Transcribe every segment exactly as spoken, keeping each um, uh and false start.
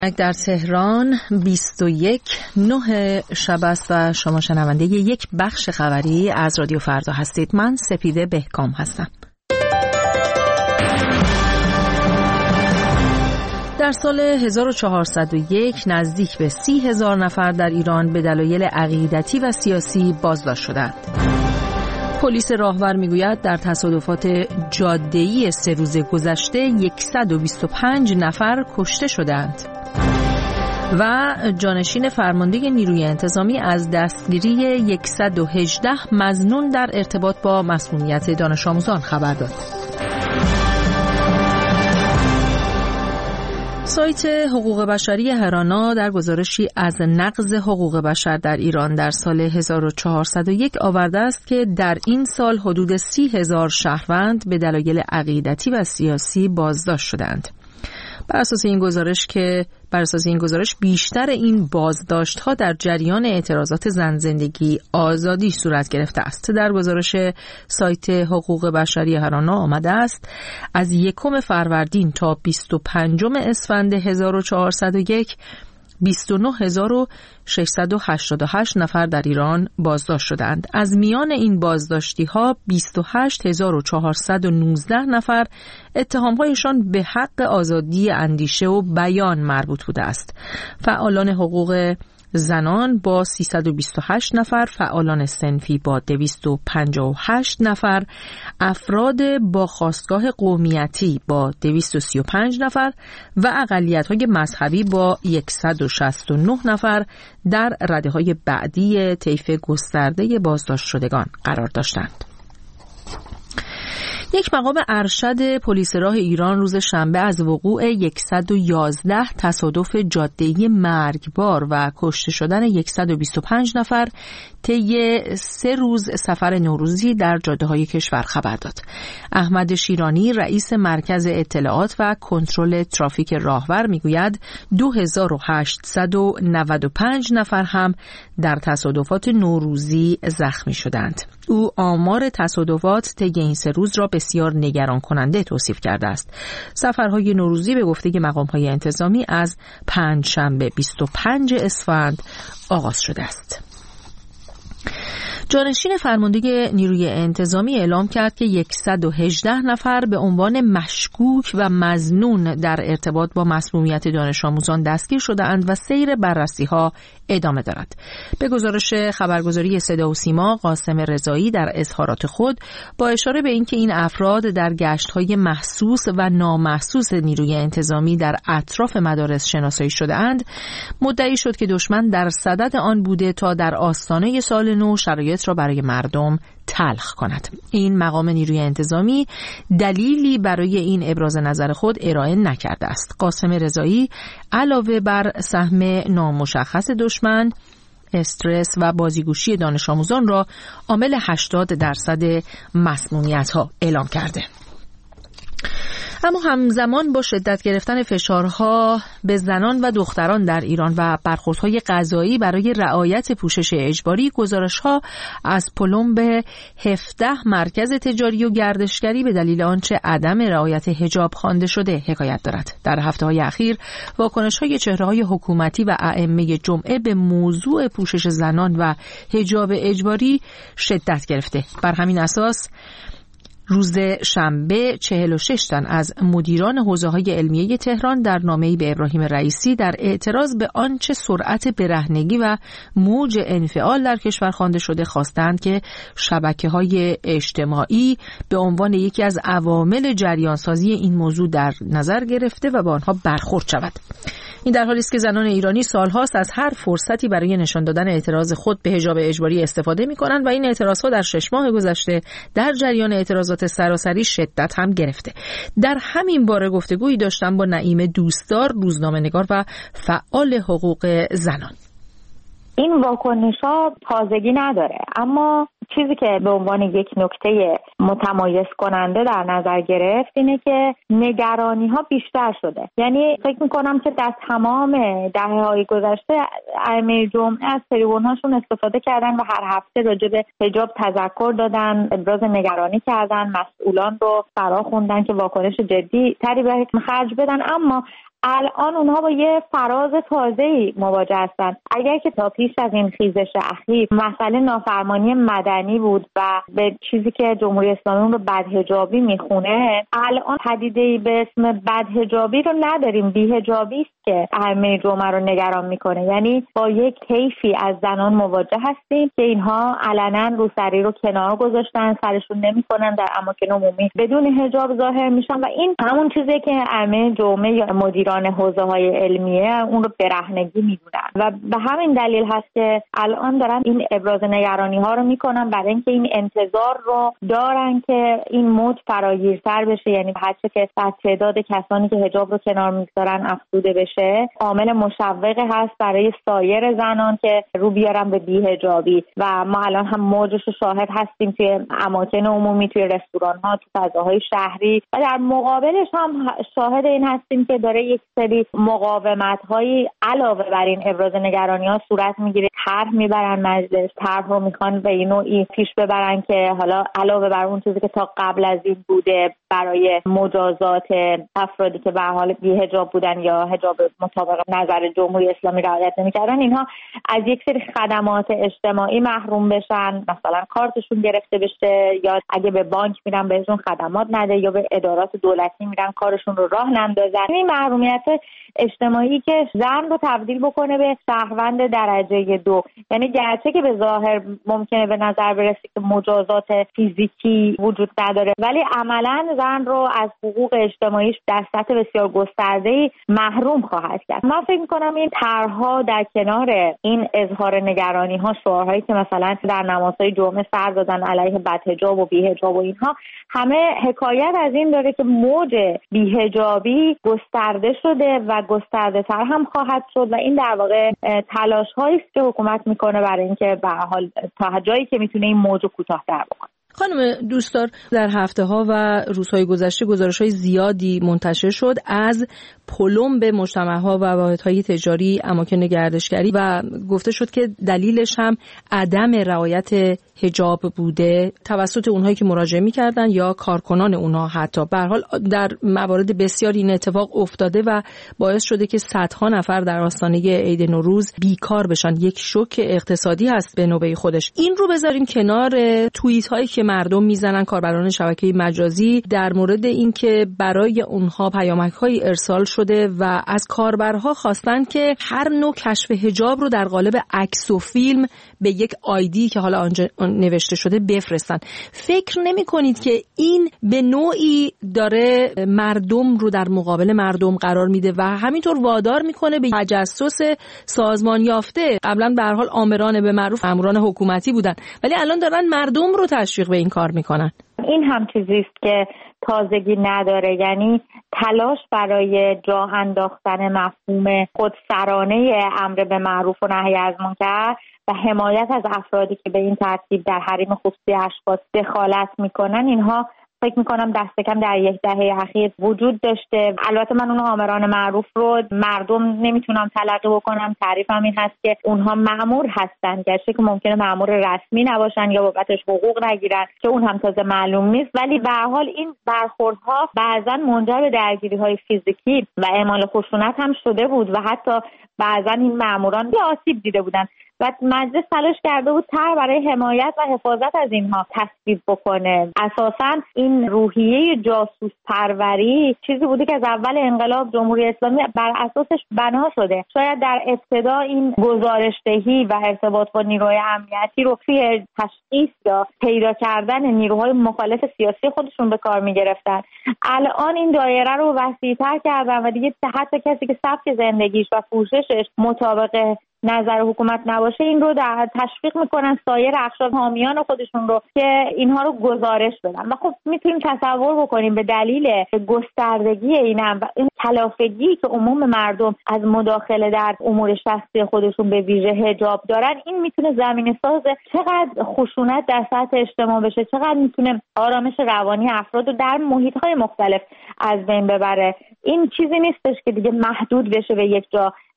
در تهران بیست و یک نه شب است و شما شنونده یک بخش خبری از رادیو فردا هستید. من سپیده بهکام هستم. در سال هزار و چهارصد و یک نزدیک به سی هزار نفر در ایران به دلایل عقیدتی و سیاسی بازداشت شدند. پلیس راهور میگوید در تصادفات جاده‌ای سه روز گذشته صد و بیست و پنج نفر کشته شدند. و جانشین فرمانده نیروی انتظامی از دستگیری صد و هجده مظنون در ارتباط با مسمومیت دانش آموزان خبر داد. سایت حقوق بشری هرانا در گزارشی از نقض حقوق بشر در ایران در سال هزار و چهارصد و یک آورده است که در این سال حدود سی هزار شهروند به دلایل عقیدتی و سیاسی بازداشت شدند. بر اساس این گزارش که بر اساس این گزارش بیشتر این بازداشت‌ها در جریان اعتراضات زن زندگی آزادی صورت گرفته است. در گزارش سایت حقوق بشری هرانا آمده است از یکم فروردین تا بیست و پنجم اسفند هزار و چهارصد و یک بیست و نه هزار و ششصد و هشتاد و هشت نفر در ایران بازداشت شدند. از میان این بازداشتی ها بیست و هشت هزار و چهارصد و نوزده نفر اتهامهایشان به حق آزادی اندیشه و بیان مربوط بوده است. فعالان حقوق زنان با سیصد و بیست و هشت نفر، فعالان صنفی با دویست و پنجاه و هشت نفر، افراد با خاستگاه قومیتی با دویست و سی و پنج نفر و اقلیت‌های مذهبی با صد و شصت و نه نفر در رده‌های بعدی طیف گسترده بازداشت شدگان قرار داشتند. یک مقام ارشد پلیس راه ایران روز شنبه از وقوع صد و یازده تصادف جاده‌ای مرگبار و کشته شدن صد و بیست و پنج نفر طی سه روز سفر نوروزی در جاده‌های کشور خبر داد. احمد شیرانی رئیس مرکز اطلاعات و کنترل ترافیک راهور میگوید دو هزار و هشتصد و نود و پنج نفر هم در تصادفات نوروزی زخمی شدند. او آمار تصادفات طی این سه روز را بسیار نگران کننده توصیف کرده است. سفرهای نوروزی به گفته مقام‌های انتظامی از پنجشنبه بیست و پنج اسفند آغاز شده است. جانشین فرمانده نیروی انتظامی اعلام کرد که صد و هجده نفر به عنوان مشکوک و مظنون در ارتباط با مسمومیت دانش آموزان دستگیر شده‌اند و سیر بررسی‌ها ادامه دارد. به گزارش خبرگزاری صدا و سیما، قاسم رضایی در اظهارات خود با اشاره به اینکه این افراد در گشت‌های محسوس و نامحسوس نیروی انتظامی در اطراف مدارس شناسایی شده‌اند، مدعی شد که دشمن در صدد آن بوده تا در آستانه سال نو شرایط را برای مردم تلخ کند. این مقام نیروی انتظامی دلیلی برای این ابراز نظر خود ارائه نکرده است. قاسم رضایی علاوه بر سهم نامشخص دشمن، استرس و بازیگوشی دانش آموزان را عامل هشتاد درصد مسمومیت‌ها اعلام کرده. اما همزمان با شدت گرفتن فشارها به زنان و دختران در ایران و برخوردهای قضایی برای رعایت پوشش اجباری، گزارش‌ها از پلم به هفده مرکز تجاری و گردشگری به دلیل آنچه عدم رعایت حجاب خوانده شده حکایت دارد. در هفته‌های اخیر واکنش‌های چهره‌های حکومتی و ائمه جمعه به موضوع پوشش زنان و حجاب اجباری شدت گرفته. بر همین اساس روز شنبه چهل و شش تن از مدیران حوزه‌های علمیه تهران در نامه‌ای به ابراهیم رئیسی در اعتراض به آنچه سرعت برهنگی و موج انفعال در کشور خوانده شده خواستند که شبکه‌های اجتماعی به عنوان یکی از عوامل جریانسازی این موضوع در نظر گرفته و با آنها برخورد شود. این در حالی است که زنان ایرانی سالهاست از هر فرصتی برای نشان دادن اعتراض خود به حجاب اجباری استفاده می‌کنند و این اعتراضها در شش ماه گذشته در جریان اعتراضات سراسری شدت هم گرفته. در همین باره گفتگویی داشتم با نعیم دوستدار، روزنامه‌نگار و فعال حقوق زنان. این واکنش‌ها تازگی نداره، اما چیزی که به عنوان یک نکته متمایز کننده در نظر گرفت اینه که نگرانی‌ها بیشتر شده. یعنی فکر می‌کنم که در تمام دهه‌های گذشته ائمه جمعه از تریبون‌هاشون استفاده کردن و هر هفته راجع به حجاب تذکر دادن، ابراز نگرانی کردن، مسئولان رو فرا خوندن که واکنش جدی تری به خرج بدن. اما الان اونها با یه فراز تازه‌ای مواجه هستن. اگر که تا پیش از این خیزش اخیر مسئله نافرمانی مدنی بود و به چیزی که جمهوری اسلامی اون رو بدحجابی میخونه، الان پدیده‌ای به اسم بدحجابی رو نداریم. بی‌حجابی است که همه جامعه رو نگران میکنه. یعنی با یک طیفی از زنان مواجه هستیم که اینها علنا روسری رو کنار گذاشتن، سرشون نمیکنن، در اماکن عمومی بدون حجاب ظاهر میشن و این همون چیزی که همه جامعه یا مدیران حوزه‌های علمیه اون رو برهنگی میدونن و به همین دلیل هست که الان دارن این ابراز نگرانی ها رو میکنن، برای اینکه این انتظار رو دارن که این موج فراگیرتر بشه. یعنی هرچه که تعداد کسانی که حجاب رو کنار میگذارن افزوده بشه، عامل مشوقی هست برای سایر زنان که رو بیارن به بی‌حجابی و ما الان هم موجش رو شاهد هستیم توی اماکن عمومی، توی رستوران ها، توی فضاهای شهری و در مقابلش هم شاهد این هستیم که داره یک سری مقاومت هایی علاوه بر این ابراز نگرانی ها صورت میگیره. طرح میبرن مجلس، طرح رو میخوان به این نوعی پیش ببرن که حالا علاوه بر اون چیزی که تا قبل از این بوده برای مجازات افرادی که به حال بی‌حجاب بودن یا حجاب مطابق نظر جمهوری اسلامی رعایت نمی‌کردن، اینها از یک سری خدمات اجتماعی محروم بشن، مثلا کارتشون گرفته بشه یا اگه به بانک میرن بهشون خدمات نده یا به ادارات دولتی میرن کارشون رو راه نندازن. این محرومیت اجتماعی که زن رو تبدیل بکنه به شهروند درجه دو. یعنی گرچه که به ظاهر ممکنه به نظر برسه که مجازات فیزیکی وجود نداره، ولی عملاً زن رو از حقوق اجتماعیش در سطح بسیار گسترده‌ای محروم خواهد کرد. من فکر می‌کنم این طرح‌ها در کنار این اظهار نگرانی‌ها، شعارهایی که مثلا در نمازهای جمعه سر دادن علیه بدحجاب و بی‌حجاب و اینها، همه حکایت از این داره که موج بی‌حجابی گسترده شده و گسترده‌تر هم خواهد شد و این در واقع تلاش‌هایی است که حکومت می‌کنه برای اینکه به هر حال تا جایی که می‌تونه این موج رو کوتاه‌تر بکنه. خانم دوستدار، در هفته ها و روزهای گذشته گزارش های زیادی منتشر شد از پلم به مجتمع ها و واحدهای تجاری، اماکن گردشگری و گفته شد که دلیلش هم عدم رعایت حجاب بوده توسط اونهایی که مراجعه می‌کردن یا کارکنان اونها. حتی به هر حال در موارد بسیاری این اتفاق افتاده و باعث شده که صدها نفر در آستانه عید نوروز بیکار بشن. یک شوک اقتصادی هست به نوبه خودش. این رو بذاریم کنار توییت هایی که مردم میزنن، کاربران شبکه مجازی، در مورد اینکه برای اونها پیامک‌های ارسال شده و از کاربرها خواستن که هر نوع کشف حجاب رو در قالب عکس و فیلم به یک آیدی که حالا آنجا نوشته شده بفرستن. فکر نمی کنید که این به نوعی داره مردم رو در مقابل مردم قرار میده و همینطور وادار میکنه به تجسس سازمان یافته؟ قبلا به هر حال آمران به معروف ماموران حکومتی بودن، ولی الان دارن مردم رو تشویق به این کار میکنن. این هم چیزی است که تازگی نداره، یعنی تلاش برای جا انداختن مفهوم خودسرانه امر به معروف و نهی از منکر و حمایت از افرادی که به این ترتیب در حریم خصوصی اشخاص دخالت میکنن، اینها فکر میکنم دست کم در یک دهه اخیر وجود داشته. البته من اون آمران معروف رو مردم نمیتونم تلقی بکنم، تعریفم این هست که اونها مأمور هستن، گرچه که ممکنه مأمور رسمی نباشن یا بابتش حقوق نگیرن که اون هم تازه معلوم نیست، ولی به هر حال این برخوردها بعضا منجر به درگیری‌های فیزیکی و اعمال خشونت هم شده بود و حتی بعضا این مأموران یا آسیب دیده بودن و مجلس تلاش کرده بود طرح برای حمایت و حفاظت از اینها تصویب بکنه. اساساً این روحیه جاسوس پروری چیزی بوده که از اول انقلاب جمهوری اسلامی بر اساسش بنا شده. شاید در ابتدا این گزارش‌دهی و ارتباط با نیروهای امنیتی رو توی تشخیص یا پیدا کردن نیروهای مخالف سیاسی خودشون به کار می‌گرفتن. الان این دایره رو وسیع‌تر کردن و دیگه حتی کسی که سبک زندگیش و پوششش مطابق نظر حکومت نباشه این رو در تشویق میکنن سایر اقشار حامیان خودشون رو که اینها رو گزارش بدن. و خب میتونیم تصور بکنیم به دلیل گستردگی این هم و این کلافگی که عموم مردم از مداخله در امور شخصی خودشون به ویژه حجاب دارن، این میتونه زمینه ساز چقدر خشونت در سطح اجتماع بشه، چقدر میتونه آرامش روانی افراد رو در محیط‌های مختلف از بین ببره. این چیزی نیستش که دیگه محدود بشه به یک جا.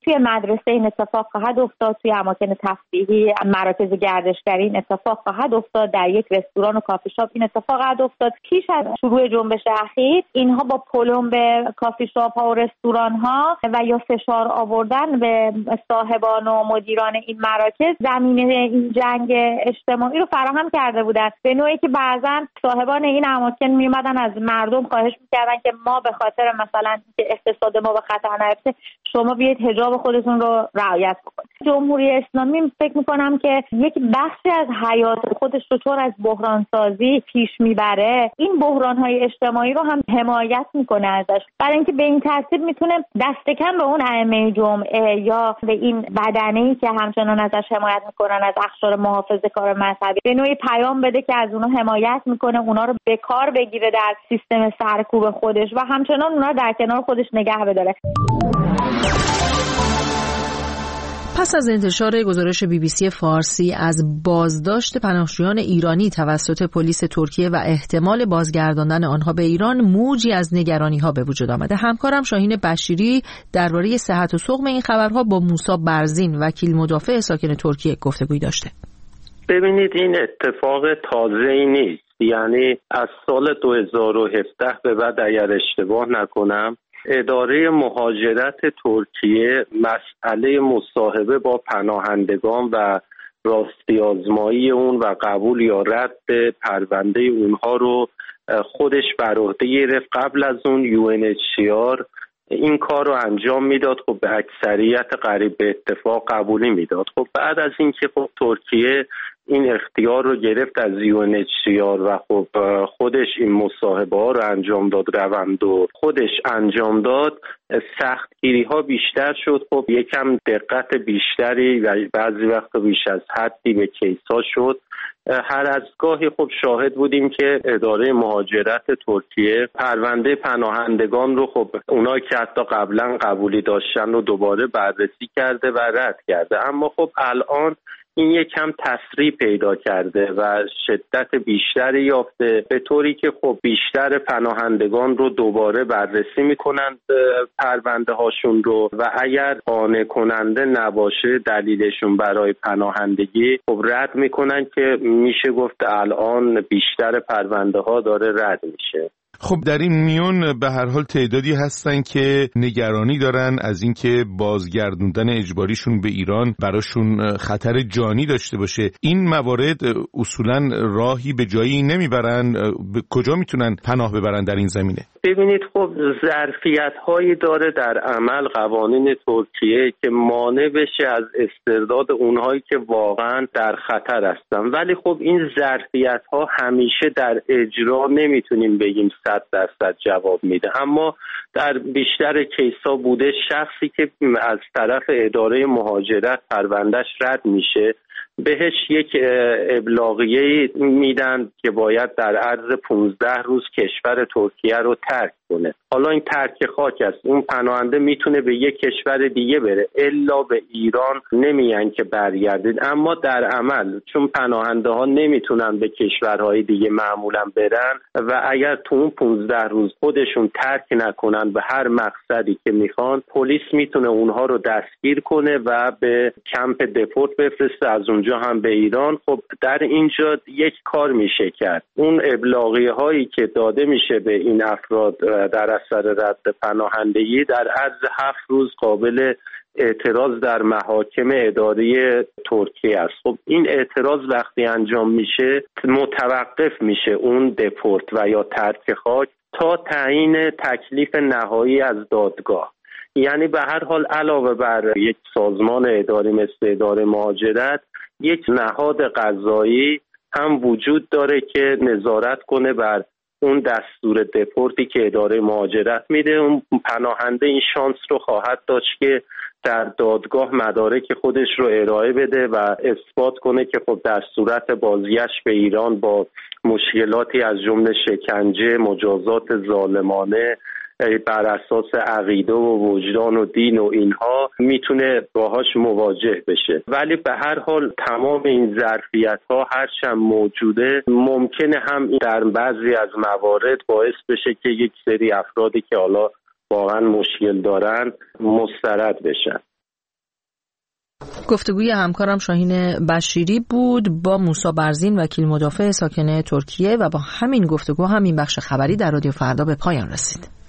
توی مدرسه این اتفاق خواهد افتاد، توی اماکن تفریحی، مراکز گردشگری این اتفاق خواهد افتاد، در یک رستوران و کافی شاپ این اتفاق خواهد افتاد. پیش از شروع جنبش اخیر اینها با پلم به کافی شاپ ها و رستوران ها و یا فشار آوردن به صاحبان و مدیران این مراکز زمینه این جنگ اجتماعی رو فراهم کرده بودن، به نوعی که بعضا صاحبان این اماکن می اومدن از مردم خواهش میکردن که ما به خاطر مثلا که اقتصاد ما به خطر نیفته شما بیاید حجاب خودتون رو رعایت بکنید. جمهوری اسلامی فکر میکنم که یک بخشی از حیات خودش رو چون از بحران سازی پیش میبره، این بحران های اجتماعی رو هم حمایت میکنه ازش، برای اینکه به این ترتیب میتونه دست کم به اون ائمه جمعه یا به این بدنه‌ای که همچنان ازش حمایت میکنن از اقشار محافظه‌کار مذهبی به نوعی پیام بده که از اونها حمایت میکنه، اونا رو به کار بگیره در سیستم سرکوب خودش و همچنان اونا رو در کنار خودش نگه بداره. پس از انتشار گزارش بی بی سی فارسی از بازداشت پناهجویان ایرانی توسط پلیس ترکیه و احتمال بازگرداندن آنها به ایران، موجی از نگرانی‌ها به وجود آمده. همکارم شاهین بشیری درباره صحت و سقم این خبرها با موسی برزین، وکیل مدافع ساکن ترکیه، گفتگوی داشته. ببینید این اتفاق تازه‌ای نیست، یعنی از سال دو هزار و هفده به بعد اگر اشتباه نکنم اداره مهاجرت ترکیه مسئله مصاحبه با پناهندگان و راستی آزمایی اون و قبول یا رد پرونده اونها رو خودش بر عهده گرفت. قبل از اون یو ان اچ سی آر این کار رو انجام میداد، خب به اکثریت قریب به اتفاق قبولی میداد. خب بعد از اینکه خب ترکیه این اختیار رو گرفت از یو ان اچ سی آر و خب خودش این مصاحبه ها رو انجام داد، روند و خودش انجام داد، سختگیری ها بیشتر شد. خب یکم دقت بیشتری و بعضی وقت بیش از حدی به کیس ها شد. هر از گاهی خب شاهد بودیم که اداره مهاجرت ترکیه پرونده پناهندگان رو خب اونایی که حتی قبلا قبولی داشتن رو دوباره بررسی کرده و رد کرده، اما خب الان این یکم تسریع پیدا کرده و شدت بیشتری یافته، به طوری که خب بیشتر پناهندگان رو دوباره بررسی میکنند پرونده هاشون رو و اگر قانع کننده نباشه دلیلشون برای پناهندگی خب رد میکنن که میشه گفت الان بیشتر پرونده ها داره رد میشه. خب در این میون به هر حال تعدادی هستن که نگرانی دارن از اینکه بازگردوندن اجباریشون به ایران براشون خطر جانی داشته باشه. این موارد اصولاً راهی به جایی نمیبرن، به کجا میتونن پناه ببرن در این زمینه؟ ببینید خب ظرفیت هایی داره در عمل قوانین ترکیه که مانع بشه از استرداد اونهایی که واقعا در خطر هستن، ولی خب این ظرفیت ها همیشه در اجرا نمیتونیم بگیم صد درصد جواب میده، اما در بیشتر کیس ها بوده شخصی که از طرف اداره مهاجرت پروندهش رد میشه بهش یک ابلاغیه میدن که باید در عرض پانزده روز کشور ترکیه رو ترک کنه. حالا این ترک خاک است، اون پناهنده میتونه به یک کشور دیگه بره، الا به ایران نمیان که برگردید. اما در عمل چون پناهنده ها نمیتونن به کشورهای دیگه معمولا برن و اگر تو اون پانزده روز خودشون ترک نکنن به هر مقصدی که میخوان، پلیس میتونه اونها رو دستگیر کنه و به کمپ دپورت بفرسته، از اونجا هم به ایران. خب در اینجا یک کار میشه کرد، اون ابلاغیه هایی که داده میشه به این افراد در اثر رد پناهندگی در عرض هفت روز قابل اعتراض در محاکم اداری ترکیه است. خب این اعتراض وقتی انجام میشه متوقف میشه اون دپورت و یا ترک خاک تا تعیین تکلیف نهایی از دادگاه. یعنی به هر حال علاوه بر یک سازمان اداری مثل اداره مهاجرت، یک نهاد قضایی هم وجود داره که نظارت کنه بر اون دستور دپورتی که اداره مهاجرت میده. اون پناهنده این شانس رو خواهد داشت که در دادگاه مدارک خودش رو ارائه بده و اثبات کنه که خب در صورت بازگشت به ایران با مشکلاتی از جمله شکنجه، مجازات ظالمانه بر اساس عقیده و وجدان و دین و اینها میتونه باهاش مواجه بشه. ولی به هر حال تمام این ظرفیت ها هرچند موجوده، ممکنه هم در بعضی از موارد باعث بشه که یک سری افرادی که حالا واقعا مشکل دارن مسترد بشن. گفتگوی همکارم شاهین بشیری بود با موسی برزین، وکیل مدافع ساکن ترکیه، و با همین گفتگو همین بخش خبری در رادیو فردا به پایان رسید.